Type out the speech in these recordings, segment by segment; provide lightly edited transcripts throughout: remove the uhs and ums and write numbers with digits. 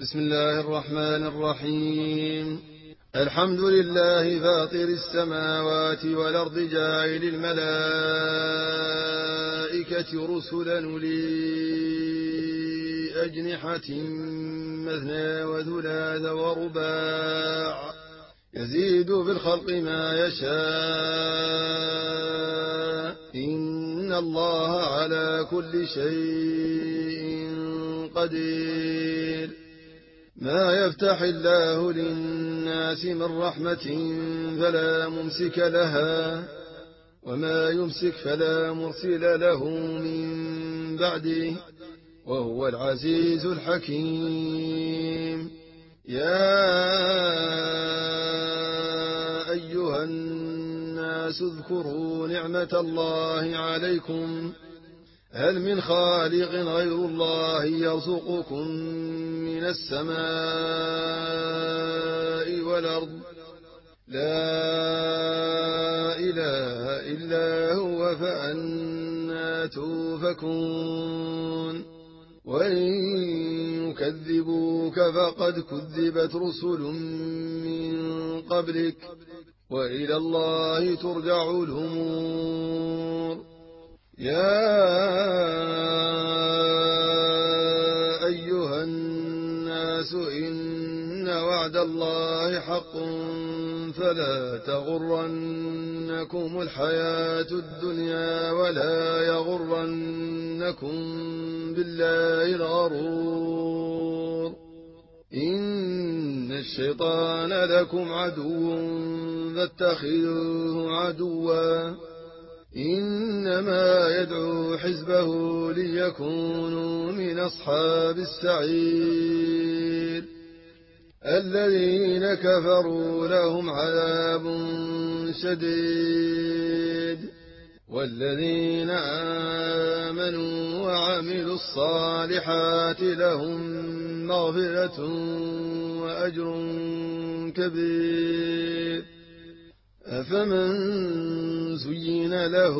بسم الله الرحمن الرحيم. الحمد لله فاطر السماوات والأرض جاعل الملائكة رسلا أولي أجنحة مثنى وثلاث ورباع يزيد في الخلق ما يشاء إن الله على كل شيء قدير. ما يفتح الله للناس من رحمة فلا ممسك لها وما يمسك فلا مرسل له من بعده وهو العزيز الحكيم. يا أيها الناس اذكروا نعمة الله عليكم هل من خالق غير الله يرزقكم من السماء والأرض لا إله إلا هو فأنى توفكون. وإن يكذبوك فقد كذبت رسل من قبلك وإلى الله ترجع الأمور. يا أيها الناس إن وعد الله حق فلا تغرنكم الحياة الدنيا ولا يغرنكم بالله الغرور. إن الشيطان لكم عدو فاتخذوه عدوا إنما يدعو حزبه ليكونوا من أصحاب السعير. الذين كفروا لهم عذاب شديد والذين آمنوا وعملوا الصالحات لهم مغفرة وأجر كبير. أفمن زين له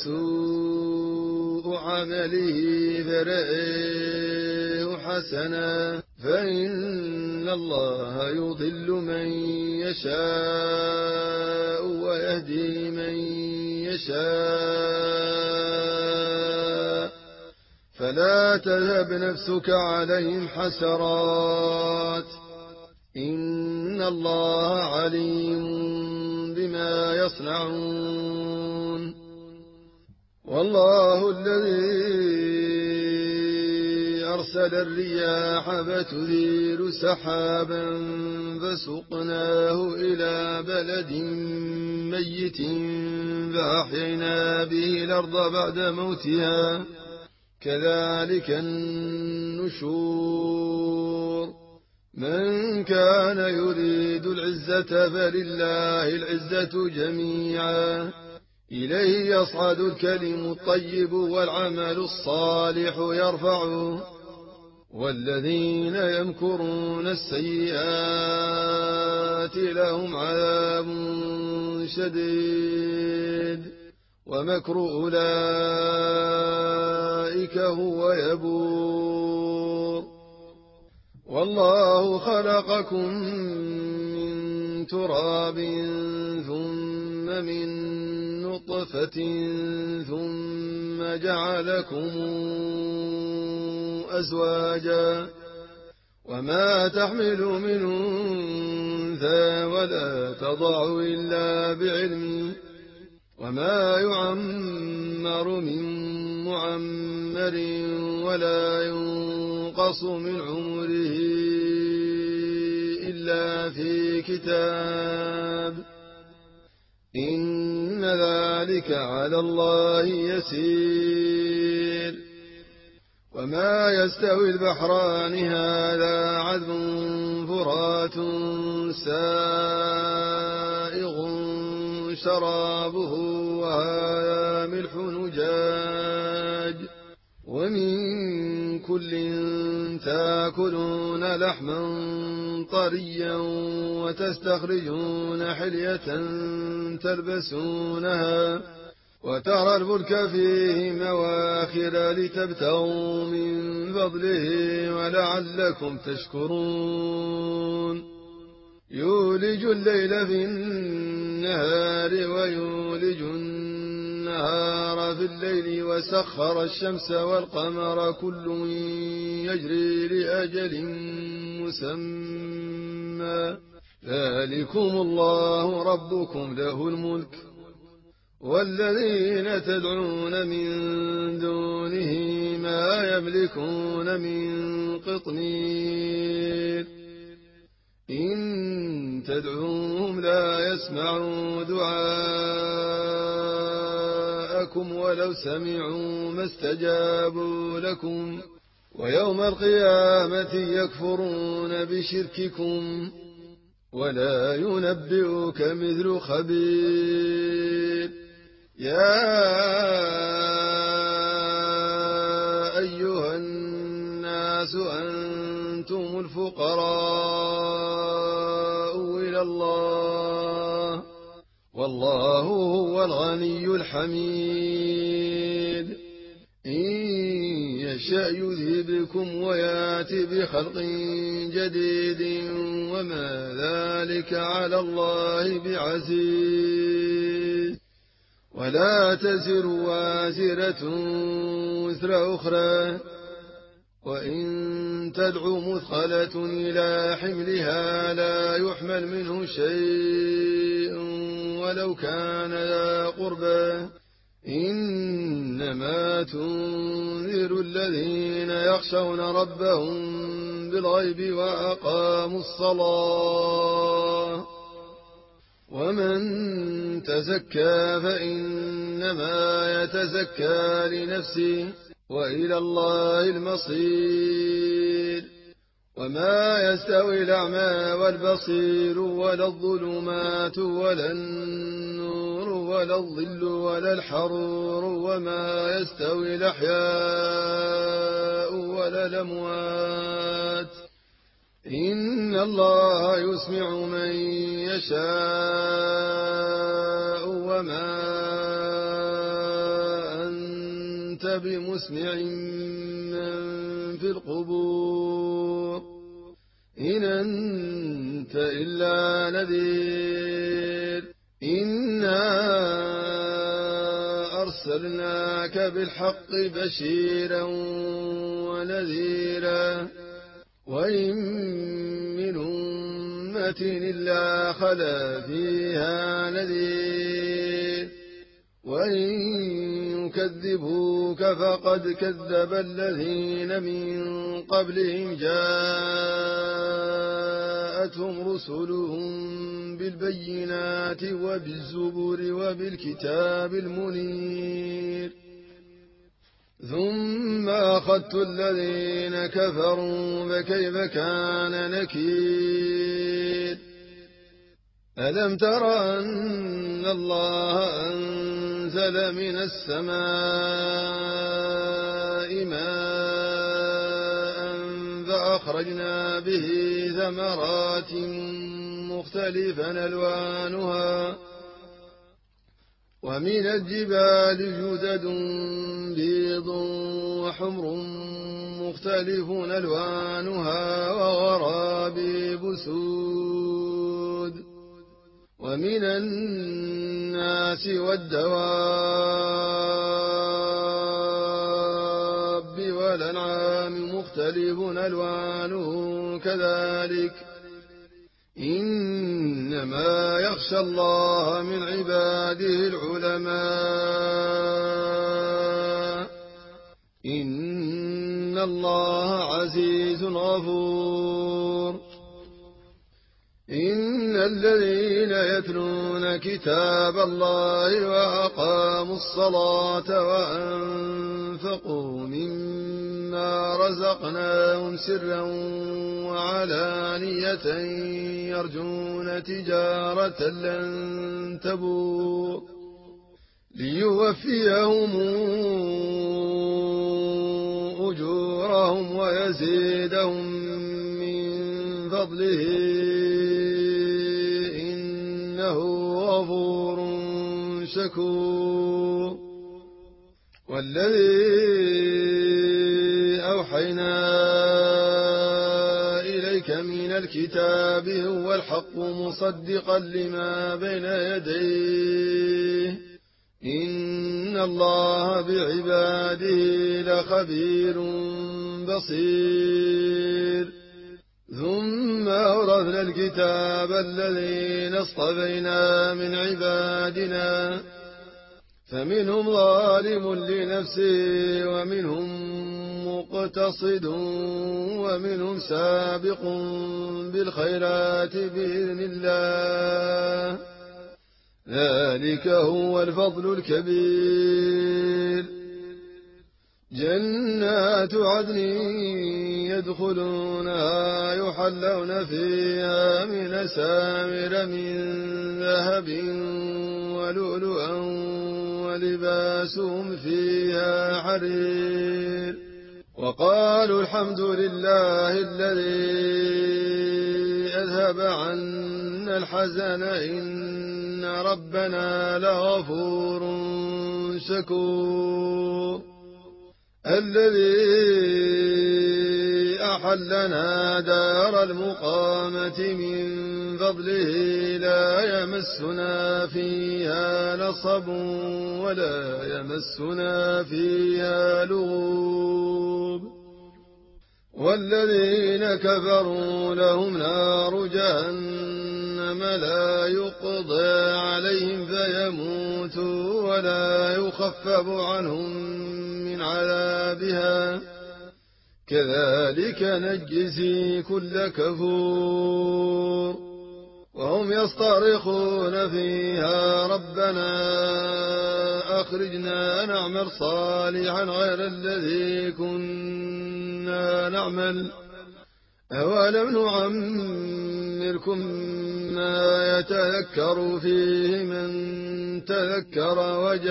سوء عمله فرآه حسنا فإن الله يضل من يشاء ويهدي من يشاء فلا تذهب نفسك عليهم حسرات إن الله عليم بما يصنعون. والله الذي أرسل الرياح فتثير سحابا فسقناه إلى بلد ميت فأحيينا به الأرض بعد موتها كذلك النشور. من كان يريد العزة فلله العزة جميعا إليه يصعد الكلم الطيب والعمل الصالح يرفعه والذين يمكرون السيئات لهم عذاب شديد ومكر أولئك هو يبور. والله خلقكم من تراب ثم من نطفة ثم جعلكم أزواجا وما تحمل من أنثى ولا تضع إلا بعلمه وما يعمر من معمر ولا ينقص من عمره إلا في كتاب إن ذلك على الله يسير. وما يستوي البحران هذا عذب فرات سائغ شرابه وهذا ملح نجاج ومن كل تاكلون لحما طريا وتستخرجون حلية تلبسونها وترى الفلك فيه مواخر لتبتغوا من فضله ولعلكم تشكرون يولج الليل في النهار ويولج النهار في الليل وسخر الشمس والقمر كل يجري لأجل مسمى ذلكم الله ربكم له الملك والذين تدعون من دونه ما يملكون من قطمير إن تدعوهم لا يسمعوا دعاءكم ولو سمعوا ما استجابوا لكم ويوم القيامة يكفرون بشرككم ولا ينبئك مثل خبير يا أيها الناس أنتم الفقراء إلى الله والله هو الغني الحميد إن يشأ يذهبكم ويأتي بخلق جديد وما ذلك على الله بعزيز ولا تزر وازرة وزر أخرى وإن تدع مثقلة إلى حملها لا يحمل منه شيء ولو كان ذا قربى إنما تنذر الذين يخشون ربهم بالغيب وأقاموا الصلاة ومن تزكى فإنما يتزكى لنفسه وإلى الله المصير وما يستوي الأعمى والبصير ولا الظلمات ولا النور ولا الظل ولا الحرور وما يستوي الأحياء ولا الأموات إن الله يسمع من يشاء وما أنت بمسمع من في القبور إن أنت إلا نذير إنا أرسلناك بالحق بشيرا ونذيرا وإن من أمة إلا خلا فيها نذير وإن يكذبوك فقد كذب الذين من قبلهم جاءتهم رسلهم بالبينات وبالزبر وبالكتاب المنير ثم أخذت الذين كفروا فكيف كان نكير ألم تر أن الله أنزل من السماء ماء فأخرجنا به ثمرات مختلفا ألوانها ومن الجبال جدد بيض وحمر مختلف ألوانها وغرابيب سود ومن الناس والدواب والأنعام مختلف ألوانه كذلك إنما يخشى الله من عباده العلماء إن الله عزيز غفور إن الذين يتلون كتاب الله وأقاموا الصلاة وأنفقوا مما رزقناهم سرا وعلانية يرجون تجارة لن تبور ليوفيهم أجورهم ويزيدهم من فضله إنه غفور شكور والذي أوحينا إليك من الكتاب هو الحق مصدقا لما بين يديه إن الله بعباده لخبير بصير ثم أورثنا الكتاب الذين اصطفينا من عبادنا فمنهم ظالم لنفسه ومنهم مقتصد ومنهم سابق بالخيرات بإذن الله ذلك هو الفضل الكبير جنات عدن يدخلونها يحلون فيها من أساور من ذهب ولؤلؤا ولباسهم فيها حرير وقالوا الحمد لله الذي أذهب عنا الحزن إن ربنا لغفور شكور الذي أحلنا دار المقامة من فضله لا يمسنا فيها نصب ولا يمسنا فيها لغوب والذين كفروا لهم نار جهنم لا يقضى عليهم فيموتوا ولا يخفف عنهم من عذابها كذلك نجزي كل كفور وهم يصطرخون فيها ربنا أخرجنا نعمل صالحا غير الذي كنا نعمل أولم نعمركم ما يتذكر فيه من تذكر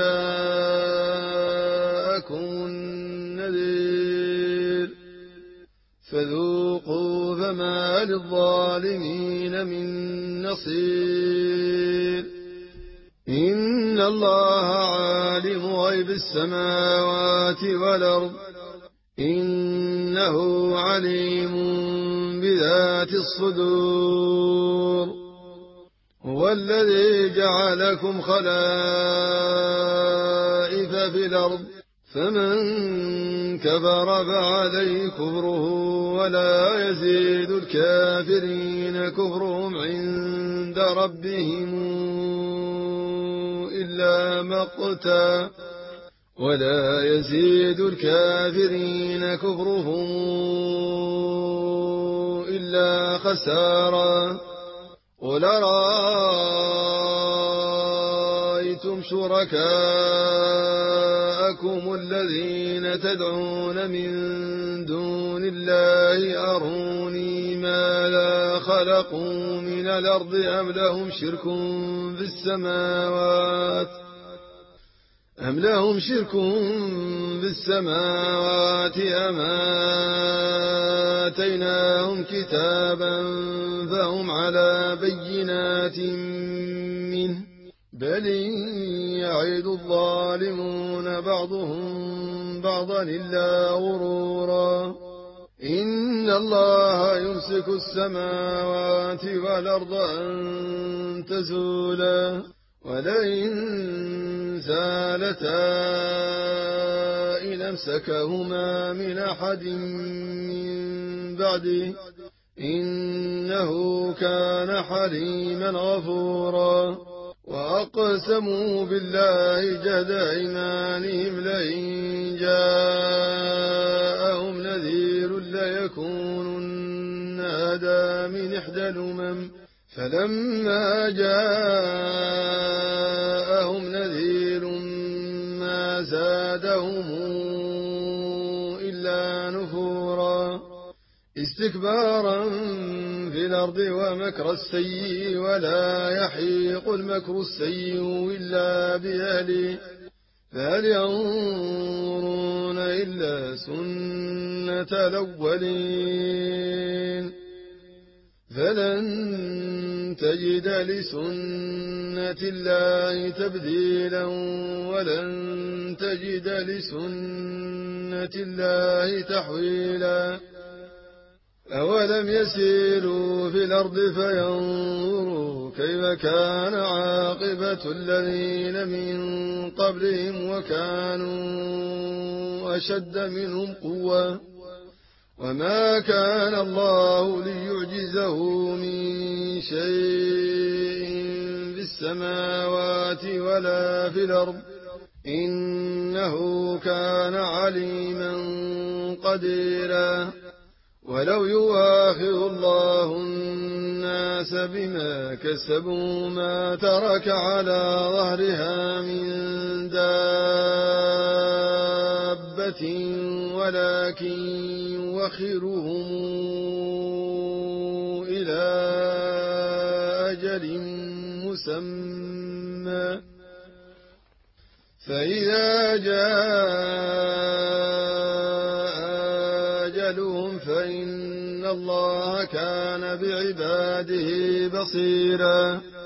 وجاءكم النذير فذوقوا فما للظالمين من نصير إن الله عالم غيب السماوات والأرض إنه عليم بذات الصدور هو الذي جعلكم خلائف في الأرض فمن كفر فعليه كفره ولا يزيد الكافرين كفرهم عند ربهم إلا مقتا ولا يزيد الكافرين كفرهم إلا خسارا قل أرأيتم شركاءكم الذين تدعون من دون الله أروني ماذا خلقوا من الأرض أم لهم شرك في السماوات أم أم آتيناهم كتابا فهم على بينات منه بل يعد الظالمون بعضهم بعضا إلا غرورا إن الله يمسك السماوات والأرض أن تزولا ولئن زالتا إن أمسكهما من أحد من بعده إنه كان حليما غفورا وأقسموا بالله جهد أيمانهم لئن جاءهم نذير ليكونن أهدى من إحدى الأمم فلما جاءهم نذير ما زادهم إلا نفورا استكبارا في الأرض ومكر السيء ولا يحيق المكر السيء إلا بأهله فهل ينظرون إلا سنة الأولين فلن تجد لسنة الله تبديلا ولن تجد لسنة الله تحويلا أولم يسيروا في الأرض فينظروا كيف كان عاقبة الذين من قبلهم وكانوا أشد منهم قوة وما كان الله ليعجزه من شيء في السماوات ولا في الأرض إنه كان عليما قديرا ولو يؤاخذ الله الناس بما كسبوا ما ترك على ظهرها من دابة ولكن يؤخرهم إلى أجل مسمى فإذا جاء أجلهم فإن الله كان بعباده بصيرا